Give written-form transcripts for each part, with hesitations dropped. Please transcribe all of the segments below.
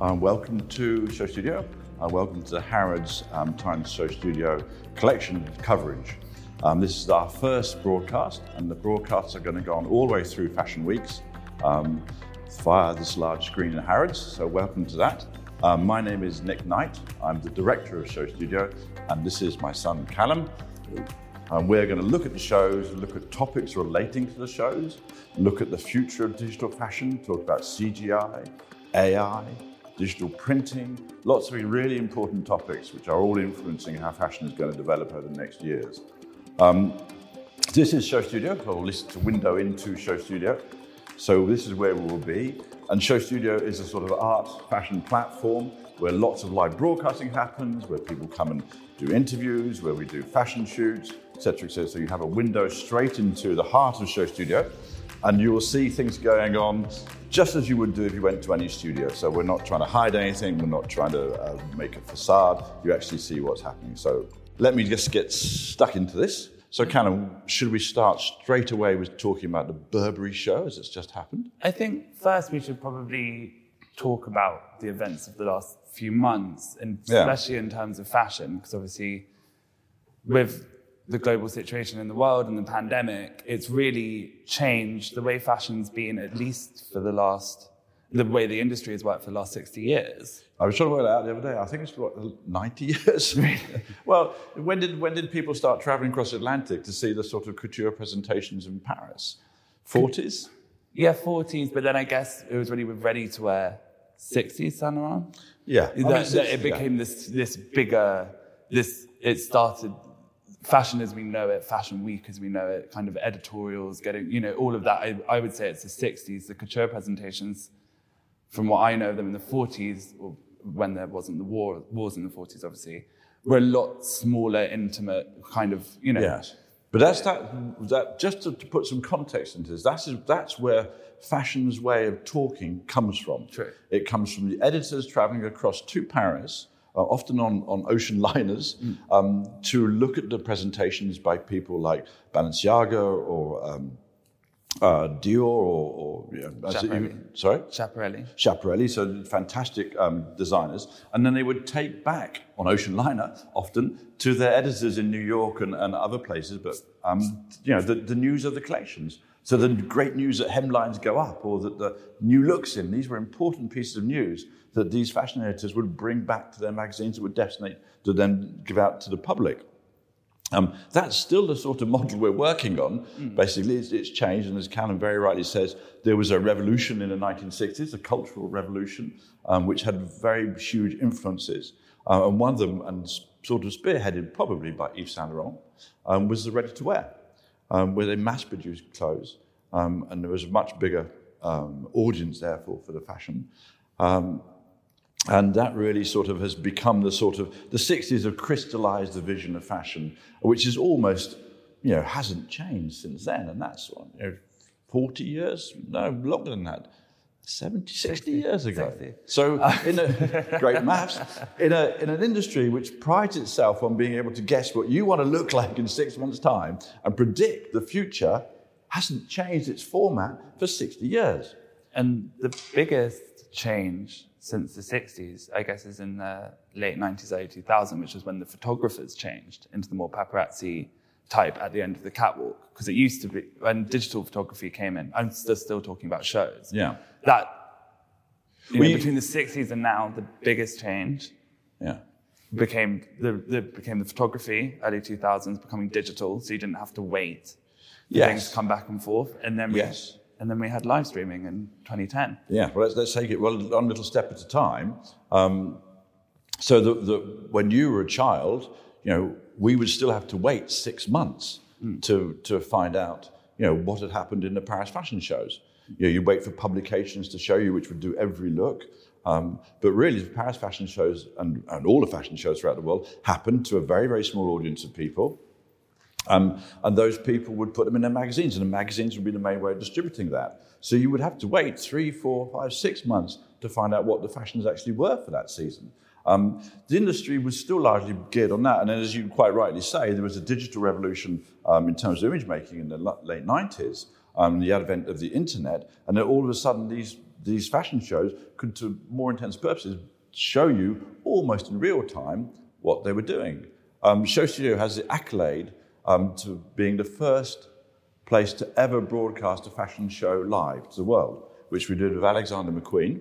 Welcome to Show Studio. Welcome to the Harrods Times Show Studio collection coverage. This is our first broadcast, and the broadcasts are going to go on all the way through Fashion Weeks via this large screen in Harrods, so welcome to that. My name is Nick Knight. I'm the director of Show Studio, and this is my son Callum. We're going to look at the shows, look at topics relating to the shows, look at the future of digital fashion, talk about CGI, AI, digital printing, lots of really important topics which are all influencing how fashion is going to develop over the next years. This is Show Studio, or this is a window into Show Studio. So this is where we will be. And Show Studio is a sort of art fashion platform where lots of live broadcasting happens, where people come and do interviews, where we do fashion shoots, etc., etc. So you have a window straight into the heart of Show Studio, and you will see things going on just as you would do if you went to any studio. So we're not trying to hide anything, we're not trying to make a facade, you actually see what's happening. So let me just get stuck into this. So Callum, should we start straight away with talking about the Burberry show as it's just happened? I think first we should probably talk about the events of the last few months, and especially in terms of fashion, because obviously with the global situation in the world and the pandemic, it's really changed the way fashion's been, at least for the way the industry has worked for the last 60 years. I was trying to work that out the other day. I think it's 90 years. Well, when did people start traveling across the Atlantic to see the sort of couture presentations in Paris? 40s? Yeah, 40s, but then I guess it was really with ready-to-wear 60s, Saint Laurent. Yeah. It became this bigger, it started fashion as we know it, fashion week as we know it, kind of editorials, getting, all of that. I would say it's the 60s. The couture presentations, from what I know of them in the 40s, or when there wasn't the wars in the 40s, obviously, were a lot smaller, intimate, kind of, Yes. But that just to put some context into this, that's where fashion's way of talking comes from. True. It comes from the editors traveling across to Paris, often on ocean liners, to look at the presentations by people like Balenciaga or Dior or Schiaparelli, so fantastic designers. And then they would take back on ocean liner, often, to their editors in New York and other places, but the news of the collections. So the great news that hemlines go up or that the new looks in, these were important pieces of news that these fashion editors would bring back to their magazines that would destinate to then give out to the public. That's still the sort of model we're working on. Basically, it's changed, and as Callum very rightly says, there was a revolution in the 1960s, a cultural revolution, which had very huge influences. And one of them, and sort of spearheaded probably by Yves Saint Laurent, was the ready-to-wear, where they mass-produced clothes, and there was a much bigger audience, therefore, for the fashion. And that really sort of has become the 60s have crystallized the vision of fashion, which is almost, hasn't changed since then. And that's 40 years? No, longer than that. 60 years ago. 60. So, great maths, in an industry which prides itself on being able to guess what you want to look like in 6 months' time and predict the future, hasn't changed its format for 60 years. And the biggest change since the 60s, I guess, is in the late 90s, early 2000s, which is when the photographers changed into the more paparazzi type at the end of the catwalk. Because it used to be, when digital photography came in, I'm still talking about shows. Yeah. Between the 60s and now, the biggest change became the photography, early 2000s, becoming digital, so you didn't have to wait for things to come back and forth. And then And then we had live streaming in 2010. Yeah, well, let's take it one little step at a time. So when you were a child, we would still have to wait 6 months to find out, what had happened in the Paris fashion shows. You'd wait for publications to show you, which would do every look. But really, the Paris fashion shows and all the fashion shows throughout the world happened to a very, very small audience of people. And those people would put them in their magazines, and the magazines would be the main way of distributing that. So you would have to wait 3, 4, 5, 6 months to find out what the fashions actually were for that season. The industry was still largely geared on that. And then, as you quite rightly say, there was a digital revolution in terms of image making in the late 90s, the advent of the internet. And then all of a sudden, these these fashion shows could, to more intense purposes, show you almost in real time what they were doing. Show Studio has the accolade to being the first place to ever broadcast a fashion show live to the world, which we did with Alexander McQueen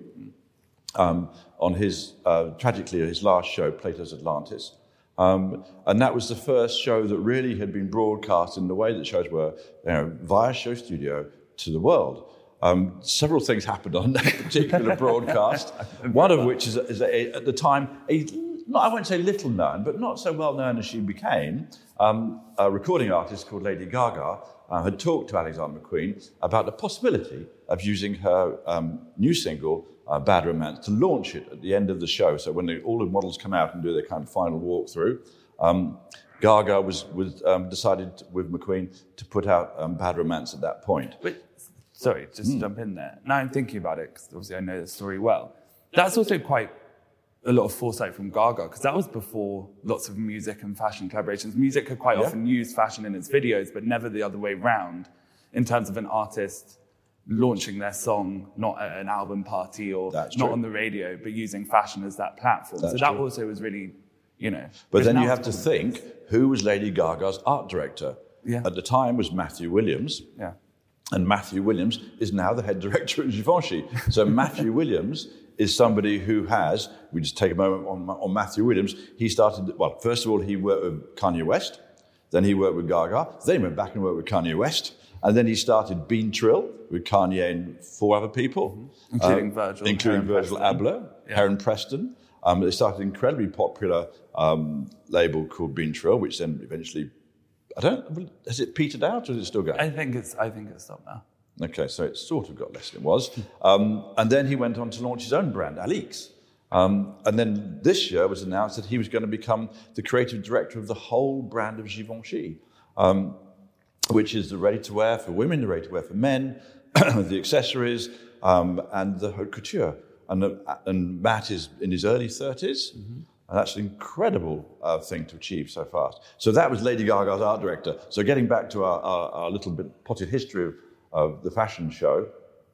on his, tragically, his last show, Plato's Atlantis. And that was the first show that really had been broadcast in the way that shows were, via Show Studio to the world. Several things happened on that particular broadcast, one of which is at the time, I won't say little known, but not so well known as she became, a recording artist called Lady Gaga had talked to Alexander McQueen about the possibility of using her new single, Bad Romance, to launch it at the end of the show. So when all the models come out and do their kind of final walkthrough, Gaga was decided with McQueen to put out Bad Romance at that point. But, sorry, just to jump in there. Now I'm thinking about it, because obviously I know the story well. That's also quite a lot of foresight from Gaga, because that was before lots of music and fashion collaborations. Music had quite often used fashion in its videos, but never the other way round, in terms of an artist launching their song, not at an album party or not on the radio, but using fashion as that platform. So that also was really, But then you have to think, who was Lady Gaga's art director? Yeah. At the time was Matthew Williams. Yeah. And Matthew Williams is now the head director at Givenchy. So Matthew Williams is somebody who has, we just take a moment on Matthew Williams, he started, well, first of all, he worked with Kanye West, then he worked with Gaga, then he went back and worked with Kanye West, and then he started Bean Trill with Kanye and 4 other people. Including Virgil. Including Virgil Abloh, Heron Preston. They started an incredibly popular label called Bean Trill, which then eventually, has it petered out or is it still going? I think it's stopped now. Okay, so it sort of got less than it was. And then he went on to launch his own brand, Alix. And then this year was announced that he was going to become the creative director of the whole brand of Givenchy, which is the ready-to-wear for women, the ready-to-wear for men, the accessories, and the haute couture. And Matt is in his early 30s, and that's an incredible thing to achieve so fast. So that was Lady Gaga's art director. So getting back to our little bit potted history of the fashion show,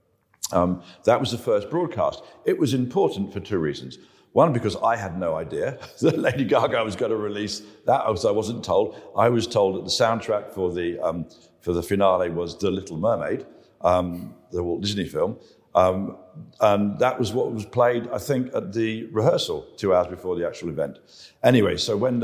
that was the first broadcast. It was important for 2 reasons. One, because I had no idea that Lady Gaga was going to release that, as I wasn't told. I was told that the soundtrack for the finale was The Little Mermaid, the Walt Disney film, and that was what was played, I think, at the rehearsal 2 hours before the actual event. Anyway, so when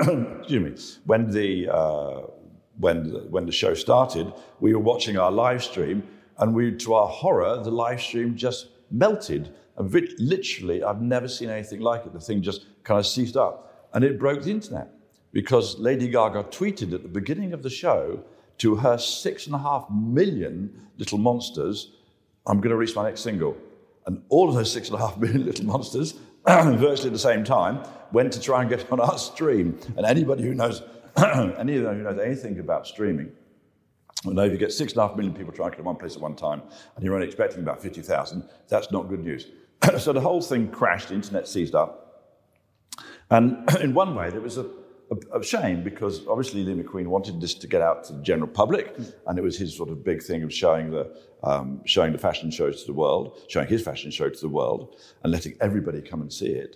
the show started, we were watching our live stream, and to our horror, the live stream just melted. And literally, I've never seen anything like it. The thing just kind of ceased up. And it broke the internet because Lady Gaga tweeted at the beginning of the show to her 6.5 million little monsters, I'm going to release my next single. And all of those 6.5 million little monsters, virtually at the same time, went to try and get on our stream. And anybody who knows anyone who knows anything about streaming will know if you get 6.5 million people trying to get to one place at one time and you're only expecting about 50,000, that's not good news. So the whole thing crashed, the internet seized up. And in one way, there was a shame because obviously Lee McQueen wanted this to get out to the general public, and it was his sort of big thing of showing the fashion shows to the world, showing his fashion show to the world, and letting everybody come and see it.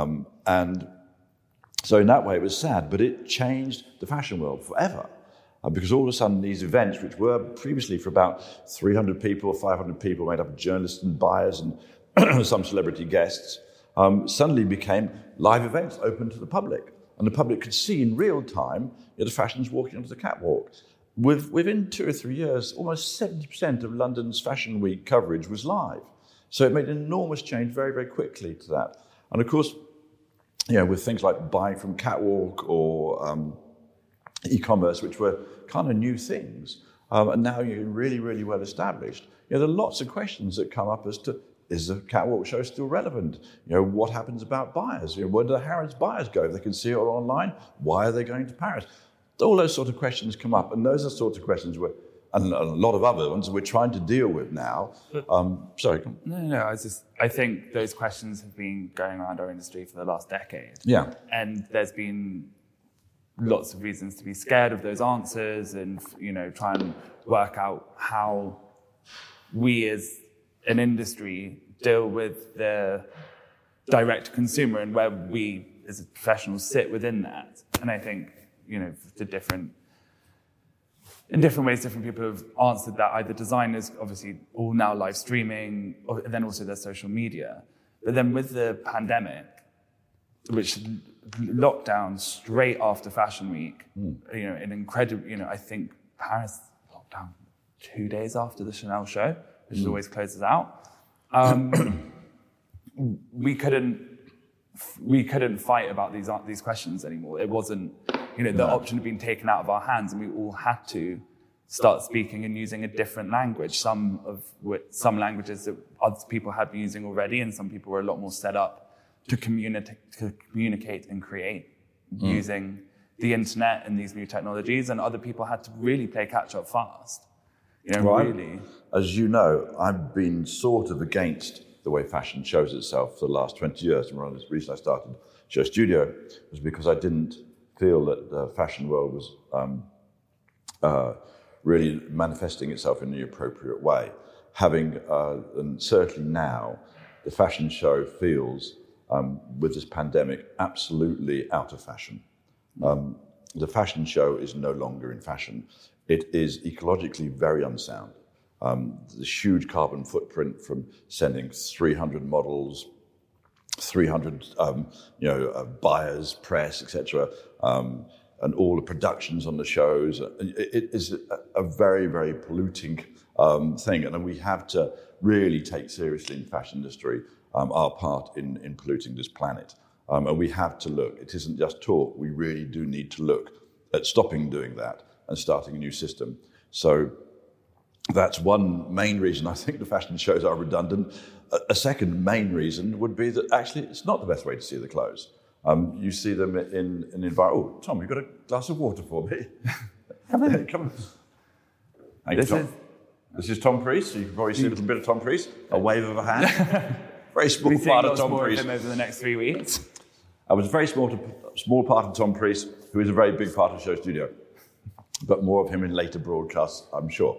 And so in that way, it was sad, but it changed the fashion world forever. Because all of a sudden, these events, which were previously for about 300 people or 500 people, made up of journalists and buyers and some celebrity guests, suddenly became live events open to the public. And the public could see in real time the fashions walking onto the catwalk. Within 2 or 3 years, almost 70% of London's Fashion Week coverage was live. So it made an enormous change very, very quickly to that. And of course, with things like buying from catwalk or e-commerce, which were kind of new things, and now you're really, really well established. There are lots of questions that come up as to, is the catwalk show still relevant? What happens about buyers? Where do the Harrods buyers go? If they can see it all online, why are they going to Paris? All those sort of questions come up, and those are sorts of questions and a lot of other ones we're trying to deal with now. Sorry. No. I think those questions have been going around our industry for the last decade. Yeah. And there's been lots of reasons to be scared of those answers and, try and work out how we as an industry deal with the direct consumer and where we as professionals sit within that. And I think, in different ways, different people have answered that. Either designers, obviously, all now live streaming, and then also their social media. But then with the pandemic, which locked down straight after Fashion Week, an incredible, I think Paris locked down 2 days after the Chanel show, which always closes out. We couldn't fight about these questions anymore. It wasn't, the option had been taken out of our hands, and we all had to start speaking and using a different language. Some languages that other people had been using already, and some people were a lot more set up to communicate and create using the internet and these new technologies, and other people had to really play catch up fast. Really. As you know, I've been sort of against the way fashion shows itself for the last 20 years. And one of the reasons I started Show Studio was because I didn't feel that the fashion world was really manifesting itself in the appropriate way. And certainly now, the fashion show feels, with this pandemic, absolutely out of fashion. The fashion show is no longer in fashion. It is ecologically very unsound. The huge carbon footprint from sending 300 models, 300 buyers, press, etc., and all the productions on the shows. It is a very, very polluting thing, and we have to really take seriously in the fashion industry our part in polluting this planet. And we have to look. It isn't just talk. We really do need to look at stopping doing that and starting a new system. So that's one main reason I think the fashion shows are redundant. A second main reason would be that actually it's not the best way to see the clothes. You see them in environment. Oh, Tom, you've got a glass of water for me? Come on. Thank you, Tom. This is Tom Priest. So you can probably see a little bit of Tom Priest. A wave of a hand. Very small part of Tom Priest. Over the next 3 weeks. I was a very small part of Tom Priest, who is a very big part of Show Studio. But more of him in later broadcasts, I'm sure.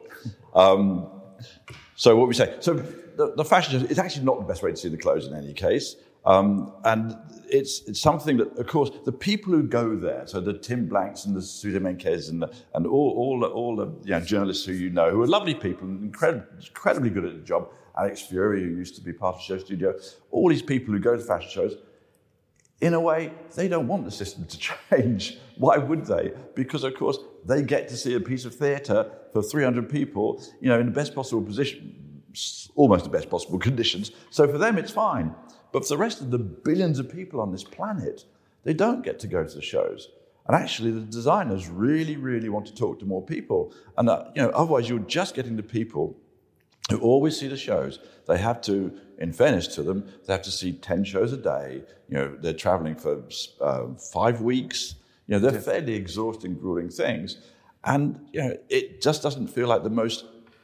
So what we say. So the fashion show is actually not the best way to see the clothes in any case. And it's something that, of course, the people who go there, so the Tim Blanks and the Suzy Menkes and all the journalists who are lovely people and incredibly good at the job. Alex Fury, who used to be part of Show Studio, all these people who go to fashion shows, in a way, they don't want the system to change. Why would they? Because, of course, they get to see a piece of theatre for 300 people, in the best possible position, almost the best possible conditions. So for them, it's fine. But for the rest of the billions of people on this planet, they don't get to go to the shows. And actually, the designers really, really want to talk to more people. And otherwise, you're just getting the people who always see the shows. They have to, in fairness to them, they have to see 10 shows a day. They're traveling for 5 weeks. They're fairly exhausting, grueling things. And, it just doesn't feel like the most,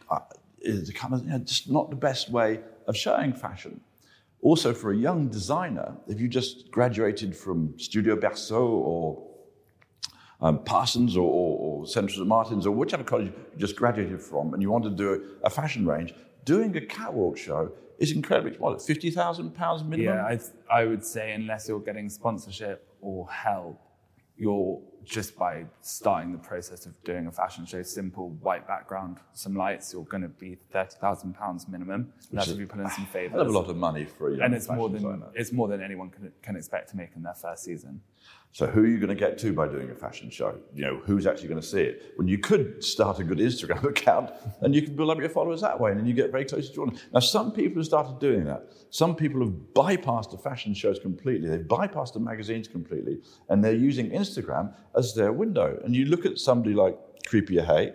just not the best way of showing fashion. Also, for a young designer, if you just graduated from Studio Berceau or Parsons or Central St. Martin's or whichever college you just graduated from, and you want to do a fashion range, doing a catwalk show is incredibly, £50,000 minimum? Yeah, I would say unless you're getting sponsorship or help, you're just by starting the process of doing a fashion show, simple white background, some lights, you're going to be £30,000 minimum. That's if you put in some favours. That's a lot of money for a young designer. It's more than anyone can expect to make in their first season. So who are you going to get to by doing a fashion show? Who's actually going to see it? When you could start a good Instagram account and you can build up your followers that way and then you get very close to Jordan. Now, some people have started doing that. Some people have bypassed the fashion shows completely. They've bypassed the magazines completely and they're using Instagram as their window. And you look at somebody like Creepy Yaha,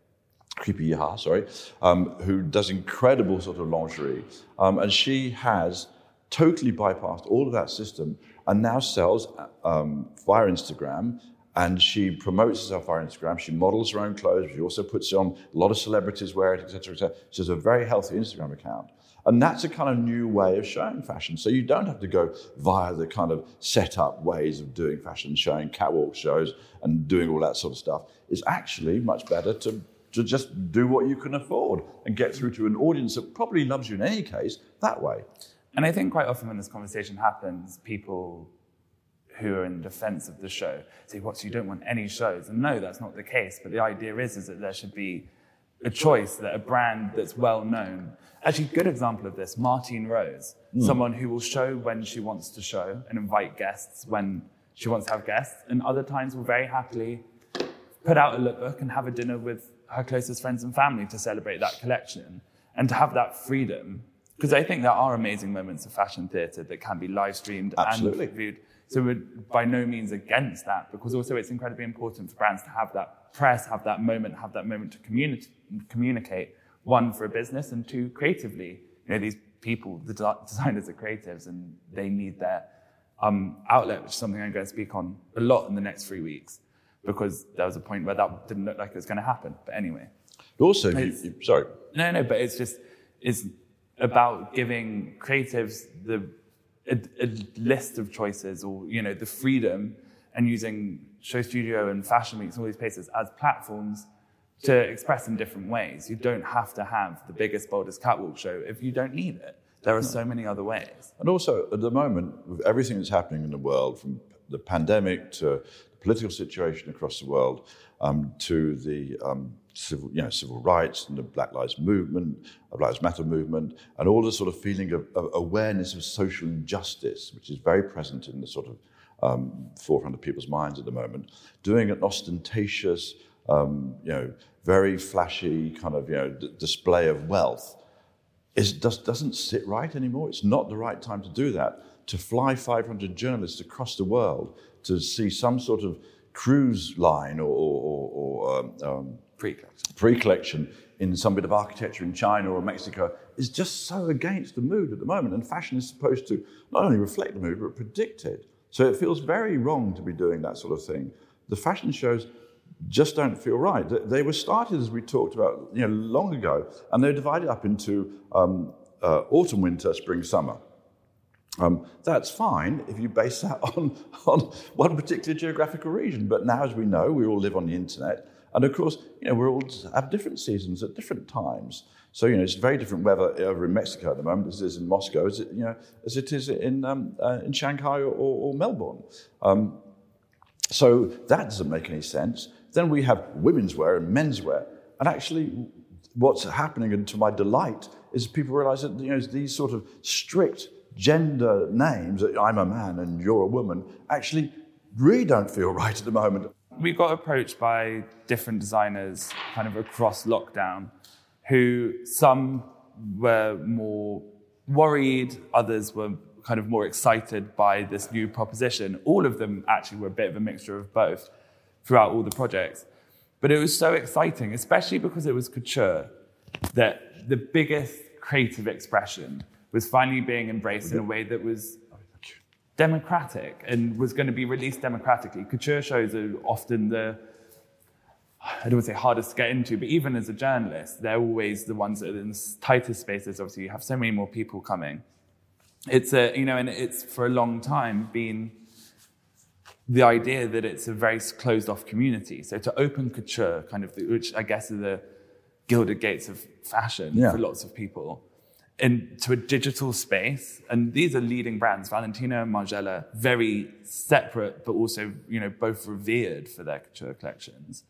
who does incredible sort of lingerie. And she has totally bypassed all of that system and now sells via Instagram, and she promotes herself via Instagram. She models her own clothes. She also puts it on. A lot of celebrities wear it, etc., etc. She has a very healthy Instagram account. And that's a kind of new way of showing fashion. So you don't have to go via the kind of set-up ways of doing fashion, showing catwalk shows and doing all that sort of stuff. It's actually much better to to just do what you can afford and get through to an audience that probably loves you in any case that way. And I think quite often when this conversation happens, people who are in defense of the show say, what, so you don't want any shows? And no, that's not the case. But the idea is that there should be a choice, that a brand that's well known. Actually, good example of this, Martine Rose, someone who will show when she wants to show and invite guests when she wants to have guests, and other times will very happily put out a lookbook and have a dinner with her closest friends and family to celebrate that collection and to have that freedom. Because I think there are amazing moments of fashion theatre that can be live streamed Absolutely. and viewed. So we're by no means against that, because also it's incredibly important for brands to have that press, have that moment to communicate, one, for a business, and two, creatively. You know, these people, the designers are creatives, and they need their outlet, which is something I'm going to speak on a lot in the next 3 weeks, because there was a point where that didn't look like it was going to happen. But anyway. Also, sorry. No, but it's about giving creatives a list of choices, or, you know, the freedom, and using Show Studio and Fashion Weeks and all these places as platforms to express in different ways. You don't have to have the biggest, boldest catwalk show if you don't need it. There are so many other ways. And also, at the moment, with everything that's happening in the world, from the pandemic to the political situation across the world, to the civil rights and the Black Lives Matter movement, and all the sort of feeling of awareness of social injustice, which is very present in the sort of forefront of people's minds at the moment, doing an ostentatious, very flashy kind of display of wealth doesn't sit right anymore. It's not the right time to do that. To fly 500 journalists across the world to see some sort of cruise line or pre-collection in some bit of architecture in China or Mexico is just so against the mood at the moment. And fashion is supposed to not only reflect the mood, but predict it. So it feels very wrong to be doing that sort of thing. The fashion shows just don't feel right. They were started, as we talked about, long ago, and they're divided up into autumn, winter, spring, summer. That's fine if you base that on one particular geographical region. But now, as we know, we all live on the internet. And of course, we all have different seasons at different times. So, it's very different weather over in Mexico at the moment as it is in Moscow, as it is in Shanghai or Melbourne. So that doesn't make any sense. Then we have women's wear and men's wear. And actually, what's happening, and to my delight, is people realize that these sort of strict gender names, that I'm a man and you're a woman, actually really don't feel right at the moment. We got approached by different designers kind of across lockdown, who some were more worried, others were kind of more excited by this new proposition. All of them actually were a bit of a mixture of both throughout all the projects. But it was so exciting, especially because it was couture, that the biggest creative expression was finally being embraced in a way that was democratic and was going to be released democratically. Couture shows are often I don't want to say hardest to get into, but even as a journalist, they're always the ones that are in the tightest spaces. Obviously, you have so many more people coming. It's and it's for a long time been the idea that it's a very closed-off community. So to open couture, which I guess are the Gilded Gates of fashion for lots of people, into a digital space, and these are leading brands, Valentino and Margiela, very separate, but also, both revered for their couture collections.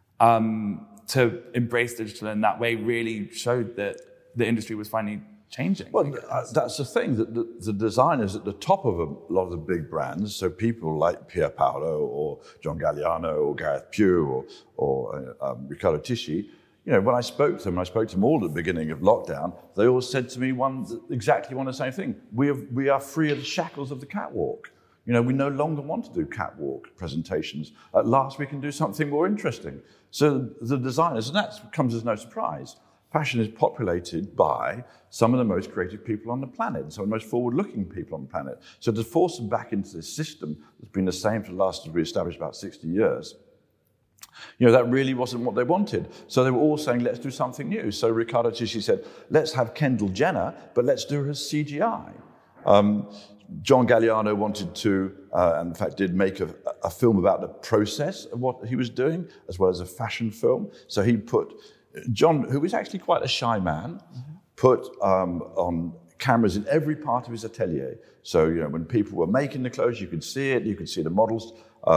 To embrace digital in that way really showed that the industry was finally changing. Well, that's the thing, that the designers at the top of a lot of the big brands, so people like Pier Paolo or John Galliano or Gareth Pugh or Riccardo Tisci, when I spoke to them all at the beginning of lockdown, they all said to me exactly the same thing. We are free of the shackles of the catwalk. We no longer want to do catwalk presentations. At last, we can do something more interesting. So the designers, and that comes as no surprise, fashion is populated by some of the most creative people on the planet, some of the most forward-looking people on the planet. So to force them back into this system that's been the same for the last, as we established, about 60 years, that really wasn't what they wanted. So they were all saying, let's do something new. So Riccardo Tisci said, let's have Kendall Jenner, but let's do her as CGI. John Galliano wanted to, and in fact did make a film about the process of what he was doing, as well as a fashion film. So he put, John, who was actually quite a shy man, put on cameras in every part of his atelier. So, you know, when people were making the clothes, you could see it, you could see the models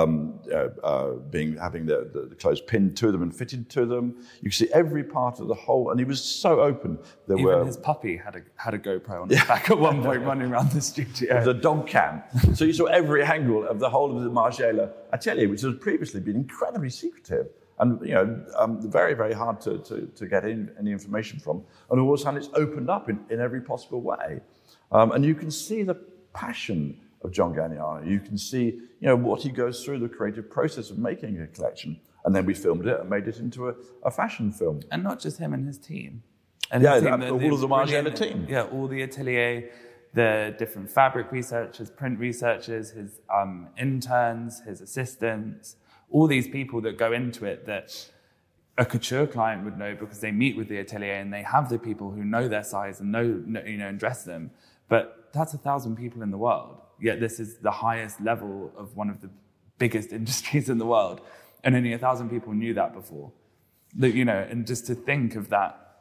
having the clothes pinned to them and fitted to them. You could see every part of the whole, and he was so open. Even his puppy had a GoPro on his back at one point running around the studio. It was a dog cam. So you saw every angle of the whole of the Margiela atelier, which had previously been incredibly secretive and, you know, very, very hard to get any information from. And all of a sudden it's opened up in every possible way. And you can see the passion of John Galliano. You can see, you know, what he goes through, the creative process of making a collection. And then we filmed it and made it into a fashion film. And not just him and his team. And all of the Margiela team. Yeah, all the atelier, the different fabric researchers, print researchers, his interns, his assistants, all these people that go into it that a couture client would know because they meet with the atelier and they have the people who know their size and know, you know, and dress them. But that's 1,000 people in the world. Yet this is the highest level of one of the biggest industries in the world. And only 1,000 people knew that before. You know, and just to think of that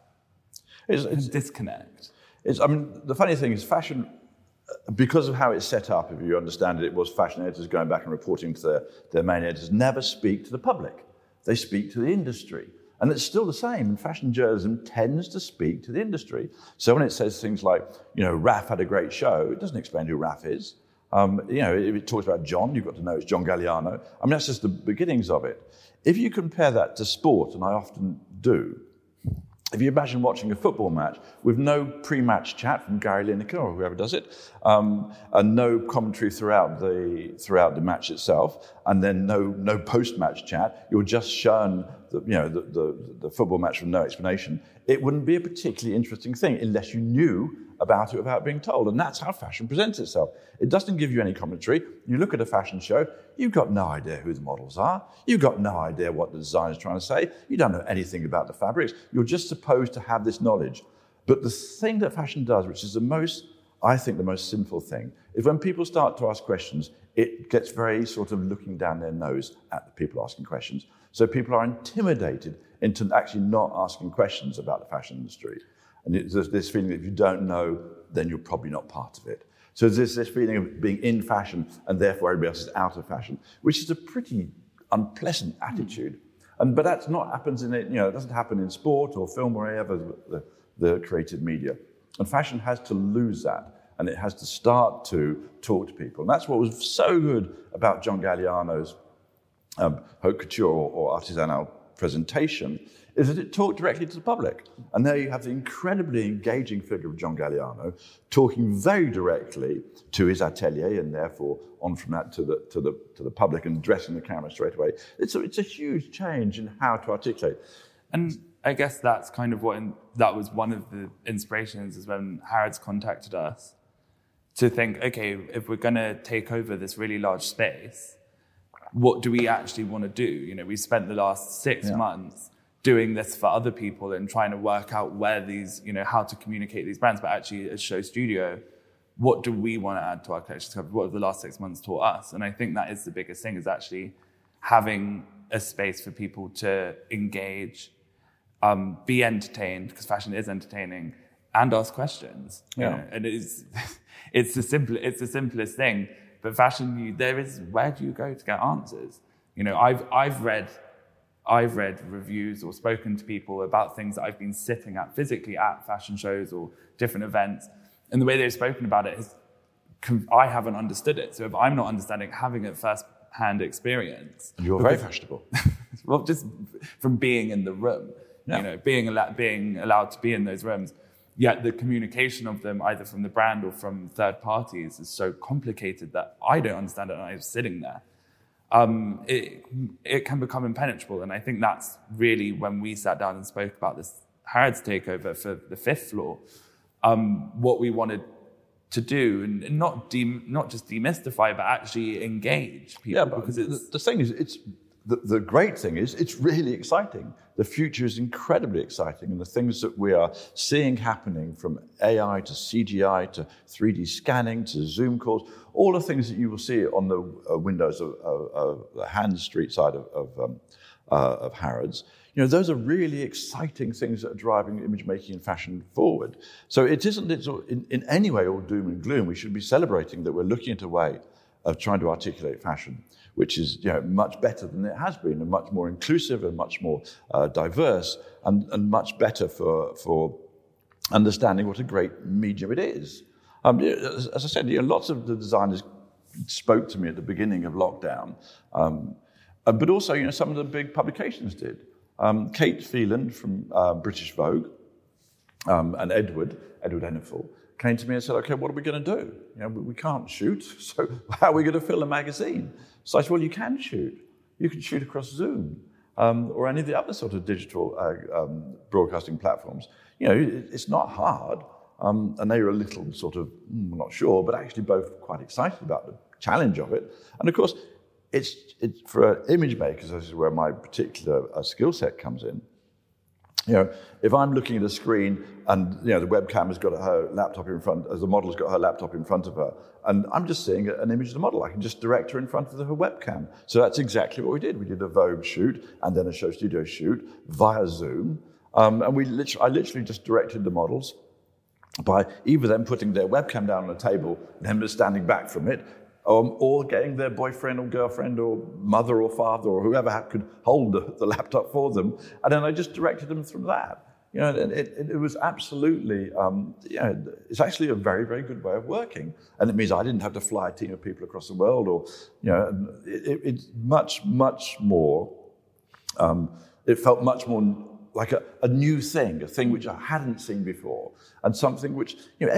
disconnect. I mean, the funny thing is fashion, because of how it's set up, if you understand it, it was fashion editors going back and reporting to their main editors, never speak to the public. They speak to the industry. And it's still the same, and fashion journalism tends to speak to the industry. So when it says things like, you know, Raf had a great show, it doesn't explain who Raf is. You know, if it talks about John, you've got to know it's John Galliano. I mean, that's just the beginnings of it. If you compare that to sport, and I often do, if you imagine watching a football match with no pre-match chat from Gary Lineker or whoever does it, and no commentary throughout the match itself, and then no post-match chat, you're just shown the football match with no explanation, it wouldn't be a particularly interesting thing unless you knew about it without being told. And that's how fashion presents itself. It doesn't give you any commentary. You look at a fashion show, you've got no idea who the models are. You've got no idea what the designer's trying to say. You don't know anything about the fabrics. You're just supposed to have this knowledge. But the thing that fashion does, which is the most sinful thing, is when people start to ask questions, it gets very sort of looking down their nose at the people asking questions. So people are intimidated into actually not asking questions about the fashion industry. And there's this feeling that if you don't know, then you're probably not part of it. So there's this feeling of being in fashion and therefore everybody else is out of fashion, which is a pretty unpleasant attitude. But that's not happens in it. You know, it doesn't happen in sport or film or wherever the creative media. And fashion has to lose that, and it has to start to talk to people. And that's what was so good about John Galliano's haute couture or artisanal presentation, is that it talked directly to the public. And there you have the incredibly engaging figure of John Galliano talking very directly to his atelier and therefore on from that to the public and addressing the camera straight away. It's a huge change in how to articulate. And I guess that's kind of that was one of the inspirations is when Harrods contacted us to think, okay, if we're going to take over this really large space, what do we actually want to do? You know, we spent the last 6 months doing this for other people and trying to work out where these, you know, how to communicate these brands. But actually, as Show Studio, what do we want to add to our collection? What have the last 6 months taught us? And I think that is the biggest thing, is actually having a space for people to engage, be entertained, because fashion is entertaining, and ask questions. Yeah. You know? And it's the simplest thing. But fashion, where do you go to get answers? You know, I've read reviews or spoken to people about things that I've been sitting at physically at fashion shows or different events, and the way they've spoken about it I haven't understood it. So if I'm not understanding, having a first-hand experience, you're very fashionable. Well, just from being in the room, you know, being allowed to be in those rooms. Yet the communication of them, either from the brand or from third parties, is so complicated that I don't understand it, and I'm sitting there. It can become impenetrable, and I think that's really when we sat down and spoke about this Harrods takeover for the 5th floor, what we wanted to do, and not just demystify, but actually engage people. Yeah, because the thing is, the great thing is it's really exciting. The future is incredibly exciting, and the things that we are seeing happening from AI to CGI to 3D scanning to Zoom calls, all the things that you will see on the windows of the Hans Street side of Harrods, those are really exciting things that are driving image making and fashion forward. So it isn't in any way all doom and gloom. We should be celebrating that we're looking at a way of trying to articulate fashion, which is much better than it has been, and much more inclusive and much more diverse, and much better for understanding what a great medium it is. As I said, lots of the designers spoke to me at the beginning of lockdown, but also some of the big publications did. Kate Phelan from British Vogue and Edward Enninful came to me and said, okay, what are we going to do? We can't shoot, so how are we going to fill a magazine? So I said, well, you can shoot. You can shoot across Zoom or any of the other sort of digital broadcasting platforms. It's not hard. And they were a little sort of, not sure, but actually both quite excited about the challenge of it. And of course, it's for image makers, this is where my particular skill set comes in. If I'm looking at a screen and the webcam has got her laptop in front, as the model's got her laptop in front of her, and I'm just seeing an image of the model, I can just direct her in front of her webcam. So that's exactly what we did. We did a Vogue shoot and then a Show Studio shoot via Zoom, and I literally just directed the models by either them putting their webcam down on a table, them just standing back from it, or getting their boyfriend or girlfriend or mother or father or whoever could hold the laptop for them. And then I just directed them from that. And it was absolutely, it's actually a very, very good way of working. And it means I didn't have to fly a team of people across the world it's much, much more, it felt much more like a new thing, a thing which I hadn't seen before. And something which,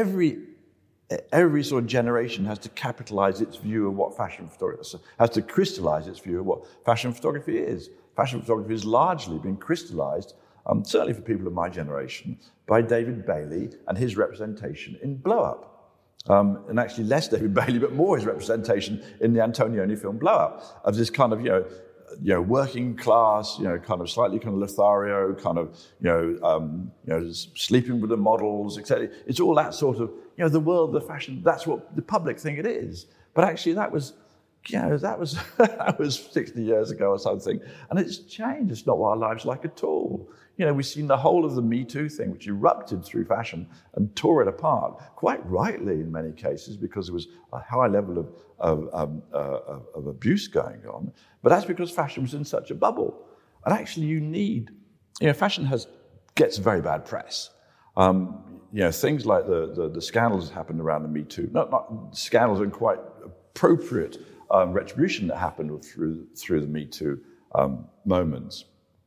every sort of generation has to capitalize its view of what fashion photography has to crystallize its view of what fashion photography is. Fashion photography has largely been crystallized, certainly for people of my generation, by David Bailey and his representation in Blow Up. And actually less David Bailey, but more his representation in the Antonioni film Blow Up, of this kind of, working class, kind of slightly kind of Lothario, kind of, sleeping with the models, etc. It's all that sort of, the world of the fashion, that's what the public think it is. But actually that was that was 60 years ago or something. And it's changed. It's not what our lives are like at all. We've seen the whole of the Me Too thing, which erupted through fashion and tore it apart, quite rightly in many cases, because there was a high level of abuse going on. But that's because fashion was in such a bubble. And actually you need, fashion gets very bad press. Things like the scandals that happened around the Me Too, not scandals and quite appropriate retribution that happened through the Me Too moments.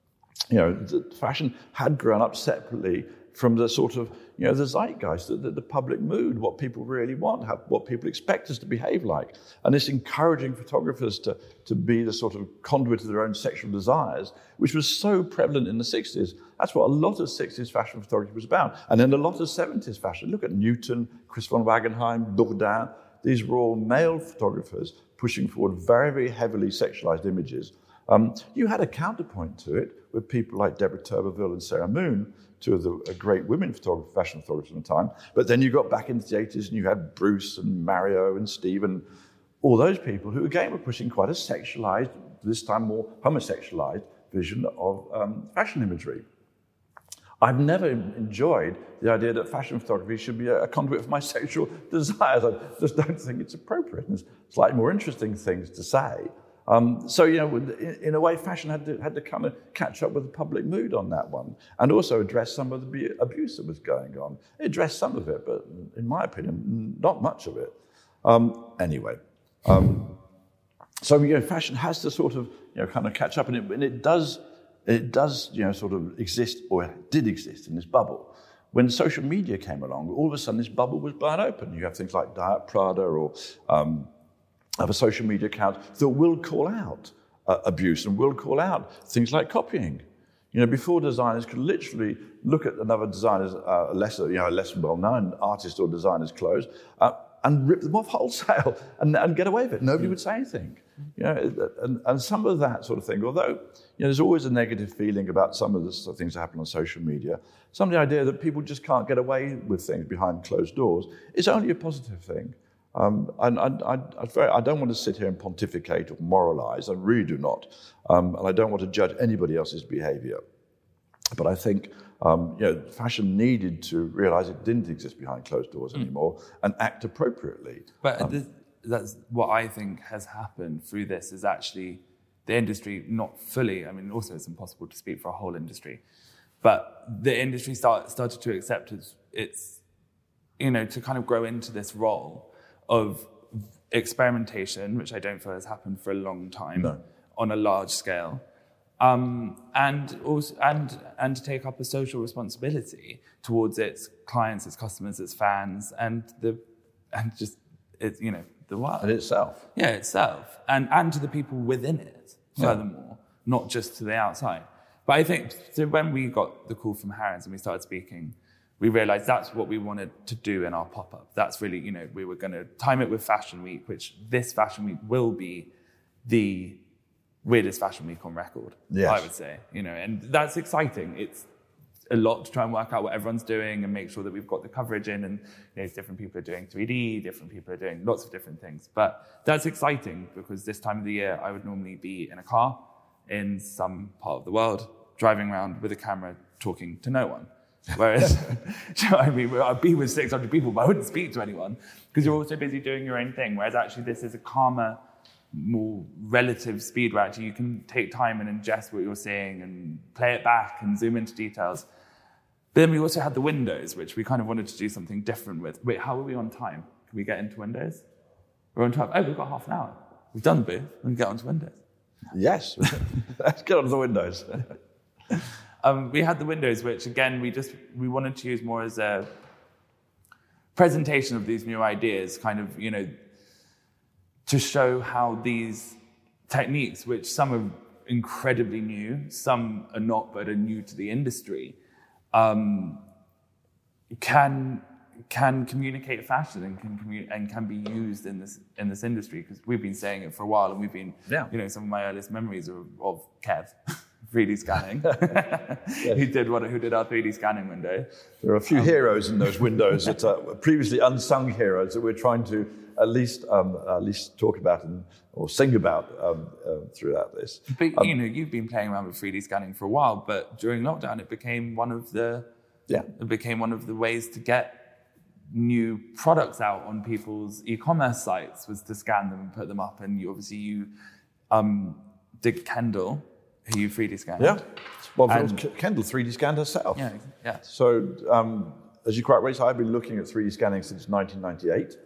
Fashion had grown up separately from the sort of, the zeitgeist, the public mood, what people really want, what people expect us to behave like. And this encouraging photographers to be the sort of conduit of their own sexual desires, which was so prevalent in the 60s. That's what a lot of 60s fashion photography was about. And then a lot of 70s fashion. Look at Newton, Chris von Wagenheim, Bourdin. These were all male photographers pushing forward very, very heavily sexualized images. You had a counterpoint to it with people like Deborah Turbeville and Sarah Moon, two of the great women fashion photographers at the time. But then you got back into the 80s and you had Bruce and Mario and Steve and all those people who, again, were pushing quite a sexualized, this time more homosexualized vision of fashion imagery. I've never enjoyed the idea that fashion photography should be a conduit for my sexual desires. I just don't think it's appropriate. There's slightly more interesting things to say. So, in a way, fashion had to come and catch up with the public mood on that one, and also address some of the abuse that was going on. It addressed some of it, but in my opinion, not much of it. Anyway, so fashion has to sort of kind of catch up, and it does sort of exist, or it did exist in this bubble. When social media came along, all of a sudden this bubble was blown open. You have things like Diet Prada or of a social media account that will call out abuse and will call out things like copying. Before designers could literally look at another designer's less well-known artist or designer's clothes and rip them off wholesale and get away with it. Nobody would say anything. And some of that sort of thing, although there's always a negative feeling about some of the sort of things that happen on social media, some of the idea that people just can't get away with things behind closed doors is only a positive thing. And I don't want to sit here and pontificate or moralize. I really do not. And I don't want to judge anybody else's behavior. But I think fashion needed to realize it didn't exist behind closed doors anymore and act appropriately. But that's what I think has happened through this is actually the industry not fully, I mean, also it's impossible to speak for a whole industry, but the industry started to accept its to kind of grow into this role of experimentation, which I don't feel has happened for a long time on a large scale. And to take up a social responsibility towards its clients, its customers, its fans, and the world. And itself. Yeah, itself. And to the people within it, furthermore, not just to the outside. But I think, so when we got the call from Harrods and we started speaking, we realized that's what we wanted to do in our pop-up. That's really, we were going to time it with Fashion Week, which this Fashion Week will be the weirdest Fashion Week on record, I would say. And that's exciting. It's a lot to try and work out what everyone's doing and make sure that we've got the coverage in, and different people are doing 3D, different people are doing lots of different things. But that's exciting because this time of the year I would normally be in a car in some part of the world, driving around with a camera talking to no one. Whereas, I'd be with 600 people, but I wouldn't speak to anyone because you're also busy doing your own thing. Whereas actually this is a calmer, more relative speed where actually you can take time and ingest what you're seeing and play it back and zoom into details. But then we also had the windows, which we kind of wanted to do something different with. Wait, how are we on time? Can we get into windows? We're on time. Oh, we've got half an hour. We've done the booth. We can get onto windows. Yes, let's get onto the windows. We had the windows, which again, we wanted to use more as a presentation of these new ideas, kind of, to show how these techniques, which some are incredibly new, some are not, but are new to the industry, can communicate fashion and can be used in this industry. Because we've been saying it for a while, and we've been, some of my earliest memories are of Kev, 3D scanning, who did our 3D scanning window. There are a few heroes in those windows that are previously unsung heroes that we're trying to at least talk about or sing about throughout this. But you've been playing around with 3D scanning for a while, but during lockdown it became one of the ways to get new products out on people's e-commerce sites was to scan them and put them up. And you did Kendall, who you 3D scanned. Yeah. Well, Kendall 3D scanned herself. Yeah. So, as you quite rightly say, I've been looking at 3D scanning since 1998.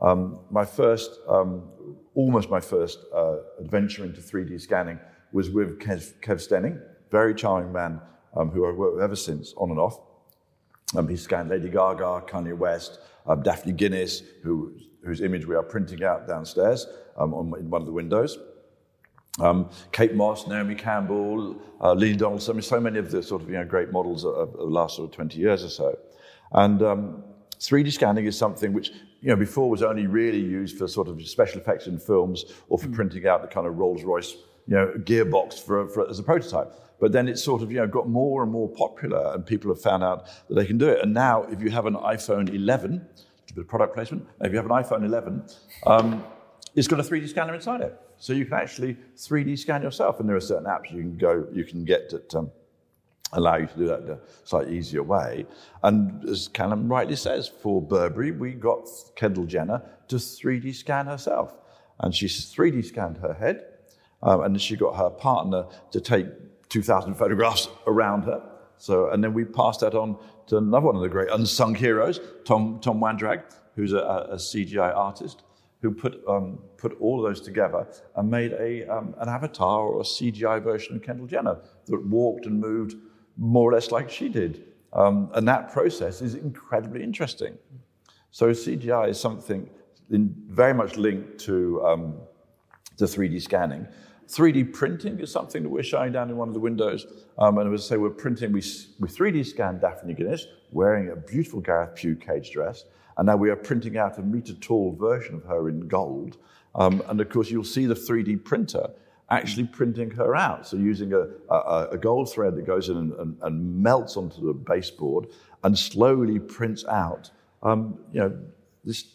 Almost my first adventure into 3D scanning was with Kev Stenning, very charming man who I've worked with ever since, on and off. He scanned Lady Gaga, Kanye West, Daphne Guinness, whose image we are printing out downstairs in one of the windows. Kate Moss, Naomi Campbell, Lily Donaldson, so many of the sort of great models of the last sort of 20 years or so. And 3D scanning is something which before was only really used for sort of special effects in films or for printing out the kind of Rolls-Royce gearbox for as a prototype. But then it's sort of got more and more popular, and people have found out that they can do it. And now, if you have an iPhone 11, a bit of product placement, if you have an iPhone 11, it's got a 3D scanner inside it. So you can actually 3D scan yourself, and there are certain apps you can get that allow you to do that in a slightly easier way. And as Callum rightly says, for Burberry, we got Kendall Jenner to 3D scan herself. And she 3D scanned her head, and she got her partner to take 2,000 photographs around her. So, and then we passed that on to another one of the great unsung heroes, Tom Wandrag, who's a CGI artist, who put all of those together and made an avatar or a CGI version of Kendall Jenner that walked and moved more or less like she did. And that process is incredibly interesting. So CGI is something very much linked to 3D scanning. 3D printing is something that we're showing down in one of the windows. And as I say, we're printing, we 3D scanned Daphne Guinness wearing a beautiful Gareth Pugh cage dress. And now we are printing out a meter-tall version of her in gold. And of course, you'll see the 3D printer actually printing her out. So using a gold thread that goes in and melts onto the baseboard and slowly prints out, this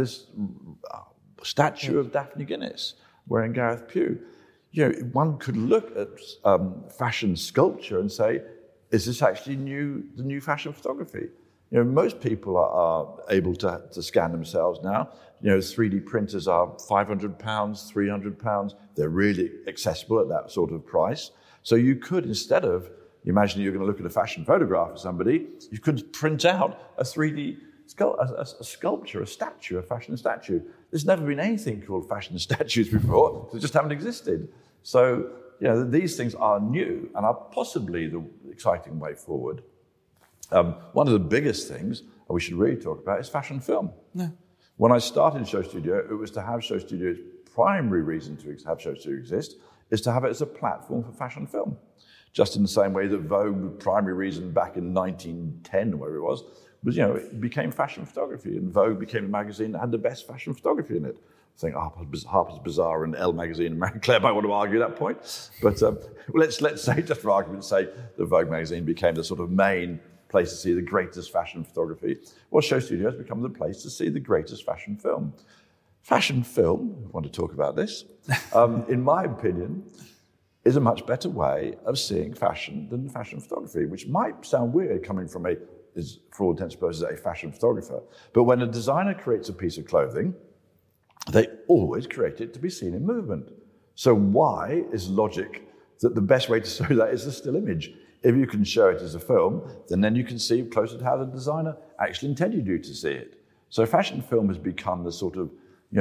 statue of Daphne Guinness wearing Gareth Pugh. One could look at fashion sculpture and say, is this actually the new fashion photography? Most people are able to scan themselves now. 3D printers are £500, £300. They're really accessible at that sort of price. So you could, instead of imagining you're going to look at a fashion photograph of somebody, you could print out a 3D sculpture, a statue, a fashion statue. There's never been anything called fashion statues before. They just haven't existed. So, these things are new and are possibly the exciting way forward. One of the biggest things we should really talk about is fashion film. Yeah. When I started Show Studio, it was to have Show Studio's primary reason to have Show Studio exist is to have it as a platform for fashion film. Just in the same way that Vogue, primary reason back in 1910 or wherever it was it became fashion photography, and Vogue became a magazine that had the best fashion photography in it. I think Harper's Bazaar and Elle magazine and Marie Claire might want to argue that point. But let's say, just for argument's sake, the Vogue magazine became the sort of main place to see the greatest fashion photography. Well, Show Studio has become the place to see the greatest fashion film. Fashion film, I want to talk about this, in my opinion, is a much better way of seeing fashion than fashion photography, which might sound weird coming from for all intents and purposes, a fashion photographer. But when a designer creates a piece of clothing, they always create it to be seen in movement. So why is logic that the best way to show that is a still image? If you can show it as a film, then you can see closer to how the designer actually intended you to see it. So fashion film has become the sort of,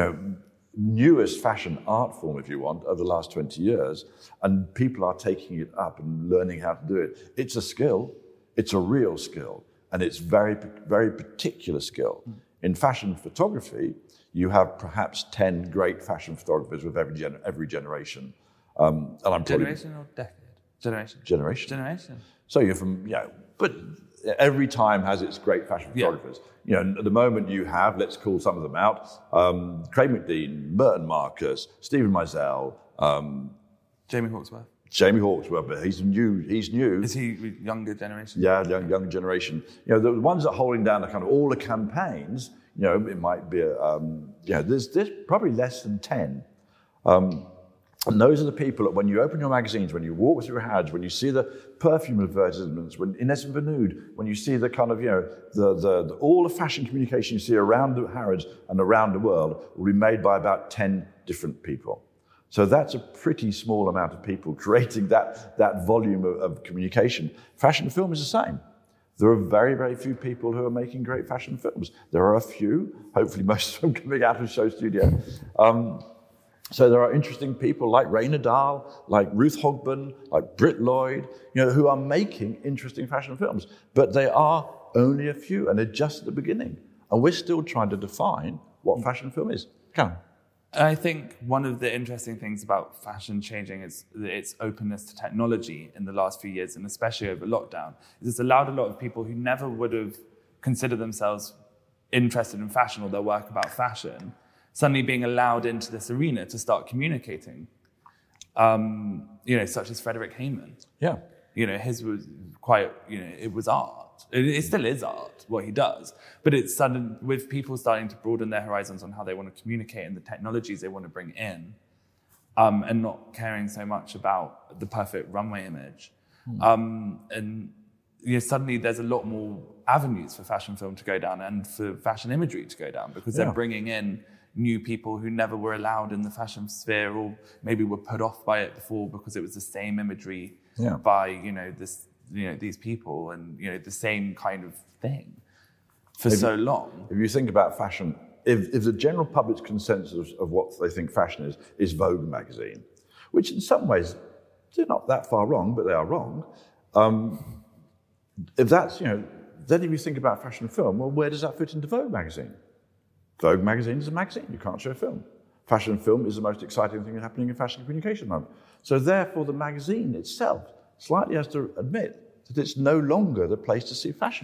newest fashion art form, if you want, over the last 20 years, and people are taking it up and learning how to do it. It's a skill, it's a real skill, and it's very, very particular skill. In fashion photography, you have perhaps 10 great fashion photographers with every generation. And I'm Generation or decade? Generation. So you're from, but every time has its great fashion photographers. At the moment you have, let's call some of them out, Craig McDean, Merton Marcus, Stephen Meisel, Jamie Hawksworth. Jamie Hawksworth, but he's new. Is he younger generation? Yeah, younger generation. The ones that are holding down the kind of all the campaigns, it might be, there's probably less than 10. And those are the people that when you open your magazines, when you walk through Harrods, when you see the perfume advertisements, when in Essence Nude, when you see the kind of, all the fashion communication you see around the Harrods and around the world will be made by about 10 different people. So that's a pretty small amount of people creating that volume of communication. Fashion film is the same. There are very, very few people who are making great fashion films. There are a few, hopefully most of them coming out of Show Studio. So there are interesting people like Ray Nadal, like Ruth Hogben, like Britt Lloyd, who are making interesting fashion films. But they are only a few, and they're just at the beginning. And we're still trying to define what fashion film is. Callum. I think one of the interesting things about fashion changing is its openness to technology in the last few years, and especially over lockdown. It's allowed a lot of people who never would have considered themselves interested in fashion or their work about fashion suddenly being allowed into this arena to start communicating. Such as Frederick Heyman. Yeah. His was quite, it was art. It still is art, what he does. But it's sudden with people starting to broaden their horizons on how they want to communicate and the technologies they want to bring in, and not caring so much about the perfect runway image. Suddenly there's a lot more avenues for fashion film to go down and for fashion imagery to go down because they're bringing in new people who never were allowed in the fashion sphere or maybe were put off by it before because it was the same imagery by, these people and, the same kind of thing for so long. If you think about fashion, if the general public's consensus of what they think fashion is Vogue magazine, which in some ways they're not that far wrong, but they are wrong. If that's, then if you think about fashion film, well, where does that fit into Vogue magazine? Vogue magazine is a magazine. You can't show a film. Fashion film is the most exciting thing happening in fashion communication at the moment. So therefore, the magazine itself slightly has to admit that it's no longer the place to see fashion.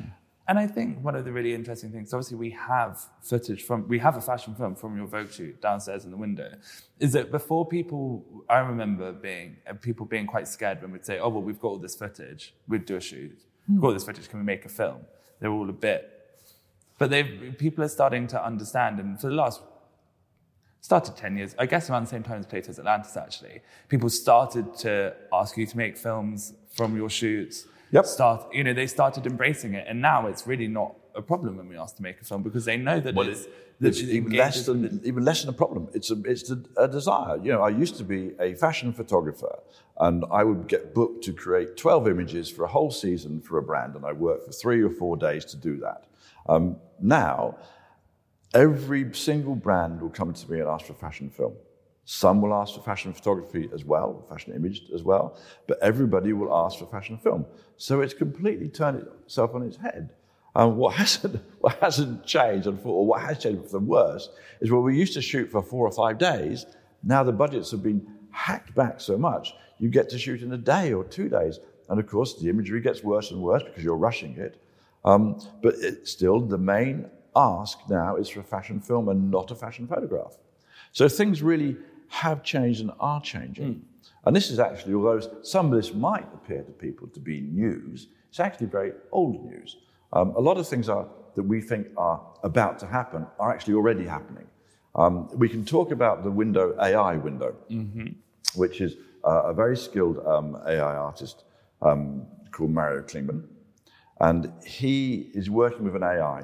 And I think one of the really interesting things, obviously we have a fashion film from your Vogue shoot downstairs in the window, is that before I remember people being quite scared when we'd say, oh, well, we've got all this footage, we'd do a shoot. We've got all this footage, can we make a film? They're all a bit, but people are starting to understand, and for the started 10 years, I guess around the same time as Plato's Atlantis actually, people started to ask you to make films from your shoots. Yep. They started embracing it, and now it's really not a problem when we ask to make a film because they know that it's even less than a problem. It's a desire. I used to be a fashion photographer, and I would get booked to create 12 images for a whole season for a brand, and I worked for 3 or 4 days to do that. Now, every single brand will come to me and ask for a fashion film. Some will ask for fashion photography as well, fashion image as well, but everybody will ask for fashion film. So it's completely turned itself on its head. What hasn't changed, or what has changed for the worse, is where we used to shoot for 4 or 5 days. Now the budgets have been hacked back so much, you get to shoot in a day or 2 days. And of course, the imagery gets worse and worse because you're rushing it. But it's still, the main ask now is for a fashion film and not a fashion photograph. So things really have changed and are changing. And this is actually, although some of this might appear to people to be news, it's actually very old news. A lot of things that we think are about to happen are actually already happening. We can talk about the AI window, which is a very skilled AI artist called Mario Klingman. And he is working with an AI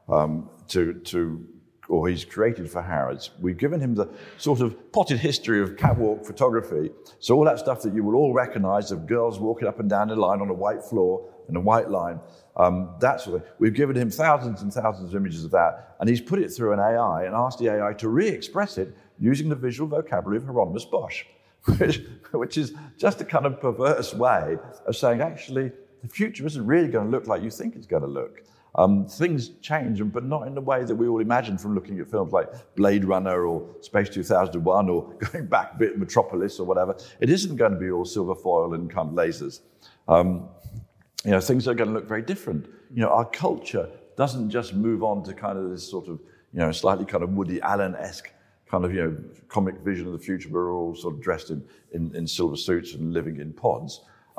or he's created for Harrods. We've given him the sort of potted history of catwalk photography. So all that stuff that you will all recognize of girls walking up and down the line on a white floor in a white line, that sort of thing. We've given him thousands and thousands of images of that, and he's put it through an AI and asked the AI to re-express it using the visual vocabulary of Hieronymus Bosch, which is just a kind of perverse way of saying, actually, the future isn't really going to look like you think it's going to look. Things change, but not in the way that we all imagine from looking at films like Blade Runner or Space 2001 or going back a bit, Metropolis or whatever. It isn't going to be all silver foil and kind of lasers. Things are going to look very different. Our culture doesn't just move on to kind of this sort of, slightly kind of Woody Allen-esque kind of, comic vision of the future. We're all sort of dressed in silver suits and living in pods.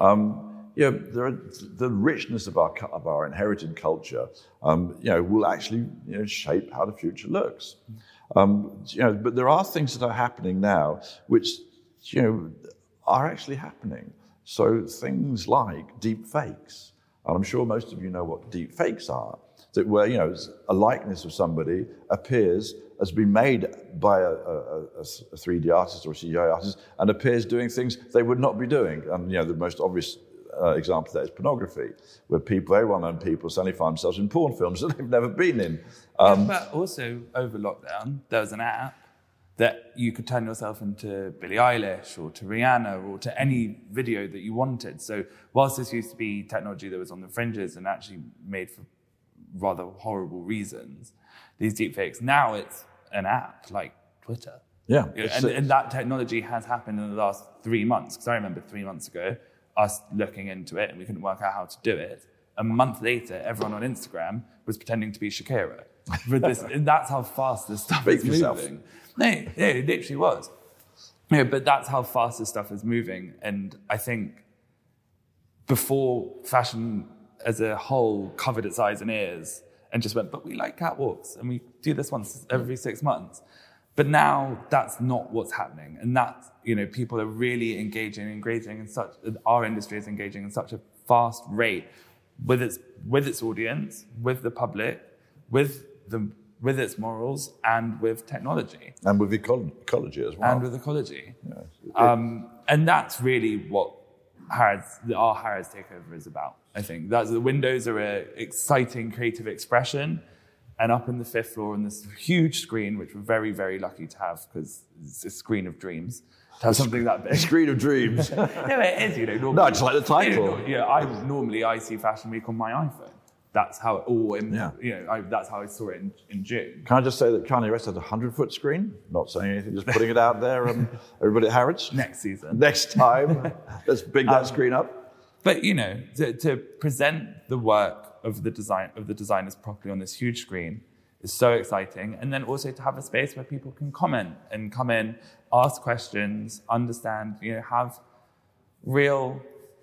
The richness of our inherited culture, will actually, shape how the future looks. But there are things that are happening now which, are actually happening. So things like deep fakes, and I'm sure most of you know what deep fakes are, that where, a likeness of somebody appears has been made by a 3D artist or a CGI artist and appears doing things they would not be doing. And, the most obvious example of that is pornography, where very well-known people suddenly find themselves in porn films that they've never been in. But also, over lockdown, there was an app that you could turn yourself into Billie Eilish or to Rihanna or to any video that you wanted. So whilst this used to be technology that was on the fringes and actually made for rather horrible reasons, these deepfakes, now it's an app like Twitter. Yeah. And that technology has happened in the last 3 months, because I remember 3 months ago, us looking into it and we couldn't work out how to do it. A month later, everyone on Instagram was pretending to be Shakira. And that's how fast this stuff is moving. No, it literally was. But that's how fast this stuff is moving. And I think before, fashion as a whole covered its eyes and ears and just went, but we like catwalks and we do this once every 6 months. But now that's not what's happening. And that's, people are really engaging in such, our industry is engaging in such a fast rate with its audience, with the public, with its morals, and with technology. And with ecology as well. And with ecology. Yes. And that's really what our Harrods takeover is about, I think. The windows are an exciting creative expression. And up in the 5th floor on this huge screen, which we're very, very lucky to have, because it's a screen of dreams, to have something that big. Screen of dreams. Yeah, it is, normally. No, it's like the title. I see Fashion Week on my iPhone. That's how that's how I saw it in June. Can I just say that Kanye West has a 100-foot screen? Not saying anything, just putting it out there. Everybody at Harrods. Next season. Next time, let's big that screen up. But, to present the work of the designers properly on this huge screen is so exciting. And then also to have a space where people can comment and come in, ask questions, understand, have real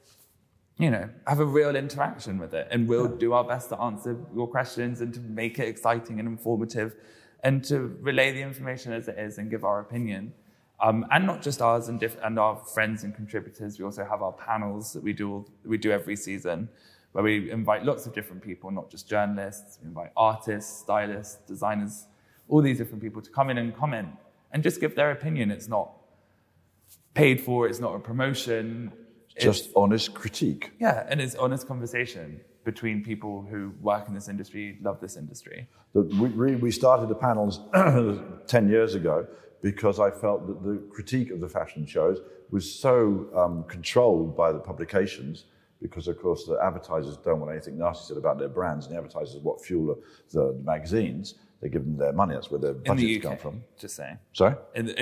interaction with it. And we'll do our best to answer your questions and to make it exciting and informative and to relay the information as it is and give our opinion. And not just ours and our friends and contributors. We also have our panels that we do every season, where we invite lots of different people, not just journalists. We invite artists, stylists, designers, all these different people to come in and comment and just give their opinion. It's not paid for. It's not a promotion. Just honest critique. Yeah, and it's honest conversation between people who work in this industry, love this industry. We started the panels 10 years ago because I felt that the critique of the fashion shows was so controlled by the publications, because, of course, the advertisers don't want anything nasty said about their brands, and the advertisers what fuel the magazines. They give them their money. That's where their budgets come from. Just saying. Sorry?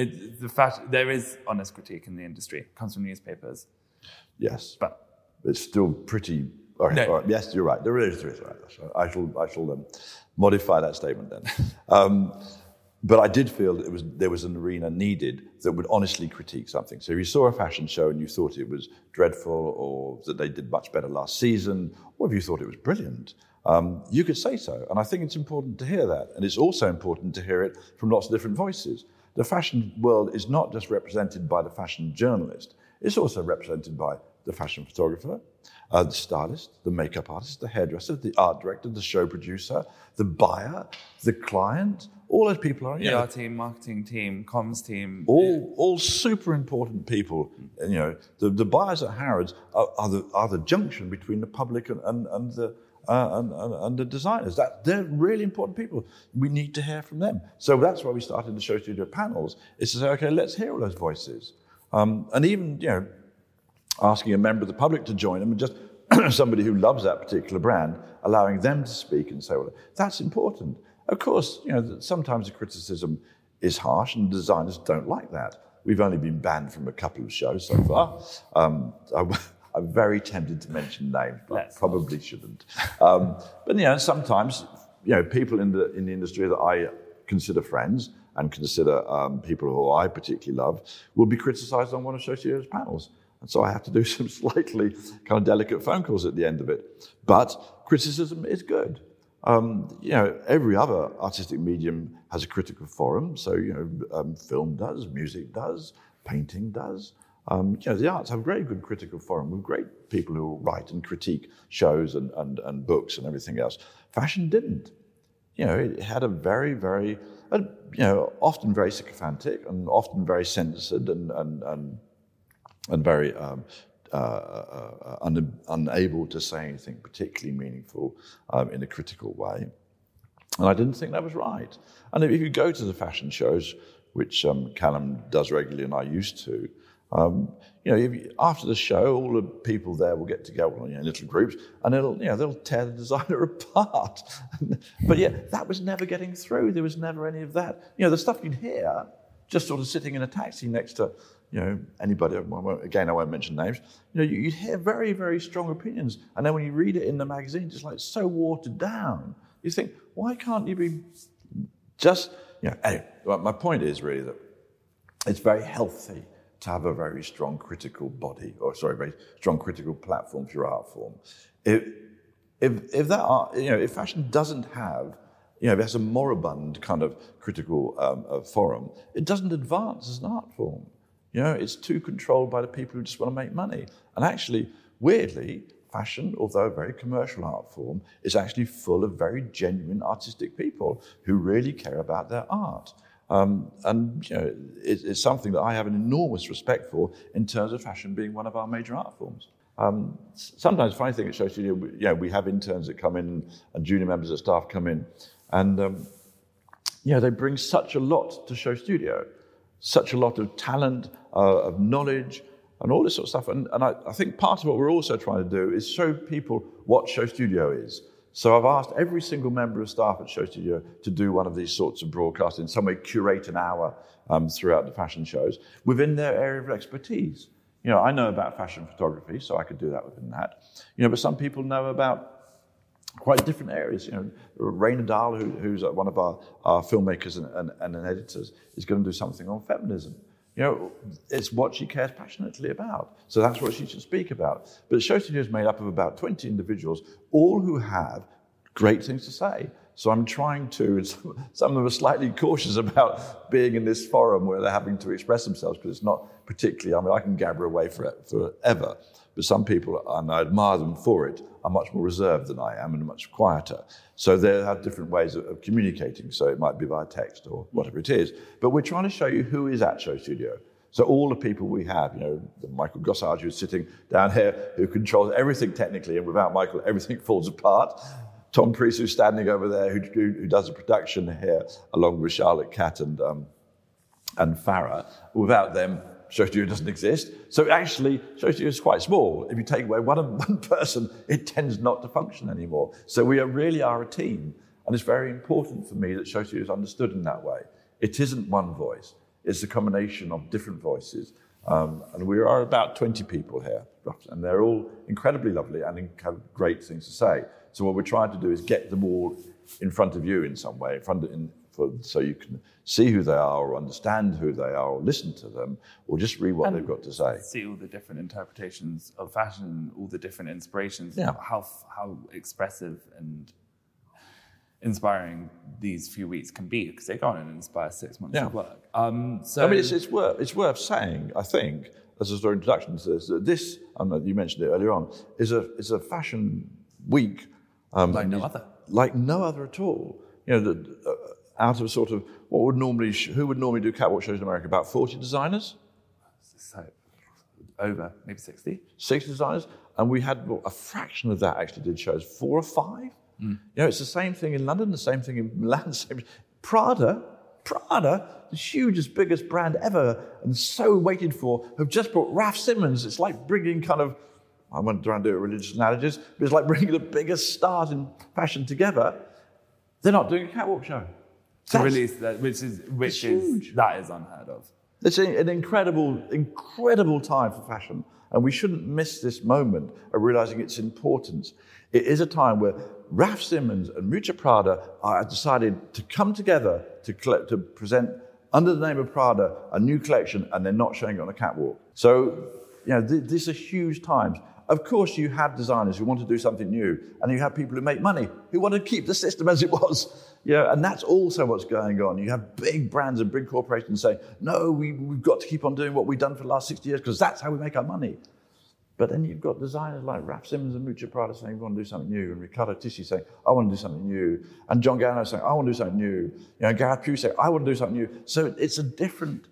There is honest critique in the industry. It comes from newspapers. Yes. But it's still pretty... All right. Yes, you're right. There is. Right. I shall modify that statement then. But I did feel that there was an arena needed that would honestly critique something. So if you saw a fashion show and you thought it was dreadful, or that they did much better last season, or if you thought it was brilliant, you could say so. And I think it's important to hear that. And it's also important to hear it from lots of different voices. The fashion world is not just represented by the fashion journalist. It's also represented by the fashion photographer, the stylist, the makeup artist, the hairdresser, the art director, the show producer, the buyer, the client. All those people are... PR team, marketing team, comms team. All super important people. And, the buyers at Harrods are the junction between the public and the designers. They're really important people. We need to hear from them. So that's why we started the Show Studio panels, is to say, okay, let's hear all those voices. And even, asking a member of the public to join them, and just somebody who loves that particular brand, allowing them to speak and say, well, that's important. Of course, sometimes the criticism is harsh and designers don't like that. We've only been banned from a couple of shows so far. I'm very tempted to mention names, but I probably shouldn't. But sometimes, people in the industry that I consider friends and consider people who I particularly love will be criticised on one of Show Studio's panels. And so I have to do some slightly kind of delicate phone calls at the end of it. But criticism is good. Every other artistic medium has a critical forum. So, film does, music does, painting does. The arts have a very good critical forum with great people who write and critique shows and books and everything else. Fashion didn't. It had a very, very, often very sycophantic and often very censored and very unable to say anything particularly meaningful in a critical way. And I didn't think that was right. And if you go to the fashion shows, which Callum does regularly and I used to, after the show, all the people there will get together in little groups, and they'll tear the designer apart. But that was never getting through. There was never any of that. The stuff you'd hear just sort of sitting in a taxi next to anybody. I won't mention names. You'd hear very, very strong opinions, and then when you read it in the magazine, just like so watered down. You think, why can't you be just? Anyway, my point is really that it's very healthy to have a very strong critical body, very strong critical platform for your art form. If that art, if fashion doesn't have, if it has a moribund kind of critical forum, it doesn't advance as an art form. It's too controlled by the people who just want to make money. And actually, weirdly, fashion, although a very commercial art form, is actually full of very genuine artistic people who really care about their art. It's something that I have an enormous respect for in terms of fashion being one of our major art forms. Sometimes, funny thing at Show Studio, we have interns that come in and junior members of staff come in, and they bring such a lot to Show Studio, such a lot of talent, of knowledge, and all this sort of stuff. And I think part of what we're also trying to do is show people what Show Studio is. So I've asked every single member of staff at Show Studio to do one of these sorts of broadcasts, in some way curate an hour throughout the fashion shows within their area of expertise. You know, I know about fashion photography, so I could do that within that. You know, but some people know about quite different areas. You know, Raina Dahl, who's one of our filmmakers and an editor, is going to do something on feminism. You know, it's what she cares passionately about. So that's what she should speak about. But the show studio is made up of about 20 individuals, all who have great things to say. So I'm trying to, and some of them are slightly cautious about being in this forum where they're having to express themselves, because it's not particularly, I mean, I can gabber away forever, but some people, and I admire them for it, are much more reserved than I am and much quieter. So they have different ways of communicating. So it might be via text or whatever it is. But we're trying to show you who is at Show Studio. So all the people we have, you know, Michael Gossage, who's sitting down here, who controls everything technically, and without Michael, everything falls apart. Tom Priest, who's standing over there, who does the production here, along with Charlotte Catt and Farah. Without them, Show Studio doesn't exist. So actually, Show Studio is quite small. If you take away one person, it tends not to function anymore. So we really are a team. And it's very important for me that Show Studio is understood in that way. It isn't one voice. It's a combination of different voices. And we are about 20 people here. And they're all incredibly lovely and have great things to say. So what we're trying to do is get them all in front of you in some way, so you can see who they are, or understand who they are, or listen to them, or just read what they've got to say. See all the different interpretations of fashion, all the different inspirations, yeah. How expressive and inspiring these few weeks can be, because they go on and inspire 6 months of work. So I mean, it's worth saying, I think, as a sort of introduction to this, you mentioned it earlier on, is a fashion week like no other. Like no other at all. You know, out of sort of who would normally do catwalk shows in America? About 40 designers? So over, maybe 60. 60 designers, and we had a fraction of that actually did shows, 4 or 5. You know, it's the same thing in London, the same thing in Milan, Prada, the hugest, biggest brand ever, and so waited for, have just brought Raf Simons. It's like bringing kind of, I won't try and do it religious analogies, but it's like bringing the biggest stars in fashion together. They're not doing a catwalk show. To release that, which is that is unheard of. It's an incredible time for fashion, and we shouldn't miss this moment of realizing its importance. It is a time where Raf Simons and Miuccia Prada are decided to come together to present under the name of Prada a new collection, and they're not showing it on a catwalk. So, you know, these are huge times. Of course, you have designers who want to do something new, and you have people who make money, who want to keep the system as it was. Yeah, and that's also what's going on. You have big brands and big corporations saying, no, we've got to keep on doing what we've done for the last 60 years, because that's how we make our money. But then you've got designers like Raf Simons and Miuccia Prada saying, we want to do something new, and Riccardo Tisci saying, I want to do something new, and John Galliano saying, I want to do something new, you know, Gareth Pugh saying, I want to do something new. So it's a different...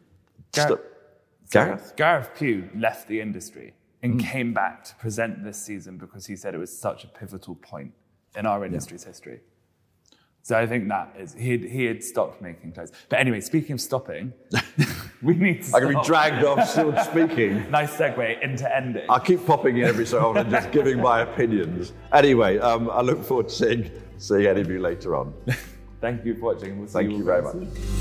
Gareth Pugh left the industry and came back to present this season because he said it was such a pivotal point in our industry's history. So I think that is, he had stopped making clothes. But anyway, speaking of stopping, we need to stop. I can be dragged off still speaking. Nice segue into ending. I'll keep popping in every so often and just giving my opinions. Anyway, I look forward to seeing any of you later on. Thank you for watching. We'll see Thank you very much.